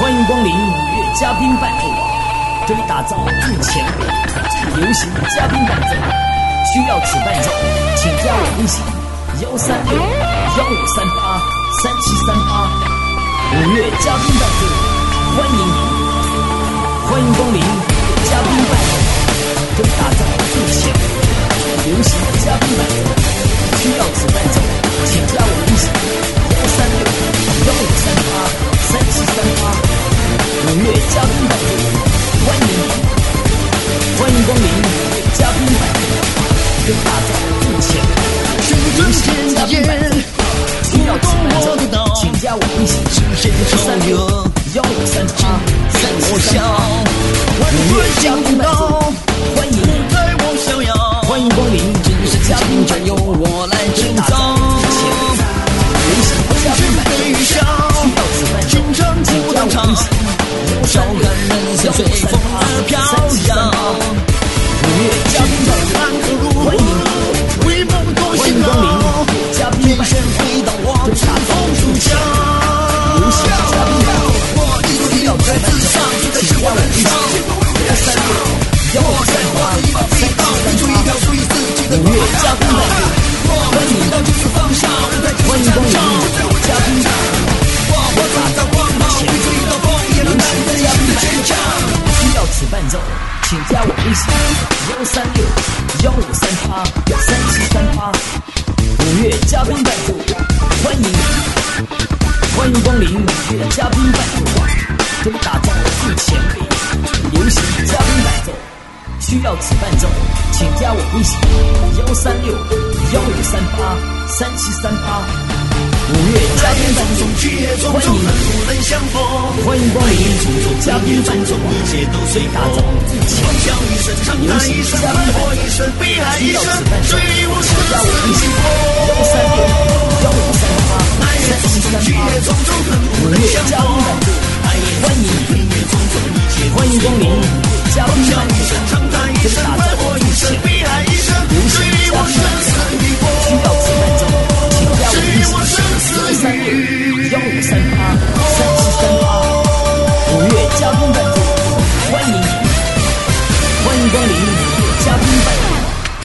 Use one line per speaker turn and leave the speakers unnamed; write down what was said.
欢迎光临五月嘉宾伴奏网，这里打造最前卫、流行嘉宾伴奏。需要此伴奏，请加我微信136-1538-3738。五月嘉宾伴奏，欢迎您！欢迎光临五月嘉宾伴奏网，这里打造最前卫、流行嘉宾伴奏。需要此伴奏，请加我微信136-1538-3738。五月嘉宾伴奏，欢迎您！欢迎光临五月嘉宾伴奏，这里打造最前卫、流行嘉宾伴奏。需要此伴奏，请加我微信136-1538-3738。五月嘉宾伴奏，欢迎您！欢迎光临五月嘉宾伴奏，我来制造流行嘉宾伴奏。需要此伴奏，请加我微信
笑看人生随风而飘扬。
五月嘉宾伴奏，欢迎您！欢迎光临五月嘉宾伴奏，这里打造最前卫、流行嘉宾伴奏。需要此伴奏，请加我微信136-1538-3738。五月嘉宾伴奏，欢迎您！欢迎光临五月嘉宾伴奏，我打造最前卫、流行嘉宾伴奏。需要此伴奏，请加我微信136-1538-3738。五月嘉宾伴奏，欢迎您！欢迎光临五月嘉宾伴奏网，这里打造最前卫、流行嘉宾伴奏。需要此伴奏，请加我微信136-1538-3738。五月嘉宾伴奏，欢迎您！欢迎光临五月嘉宾伴奏网，这里打造最前卫、流行嘉宾伴奏。需要此伴奏，请加我微信136-1538-3738。五月嘉宾伴奏，欢迎您！欢迎光临五月嘉宾伴奏，这里打造最前卫、流行嘉宾伴奏。需要此伴奏，请加我微信136-1538-3738。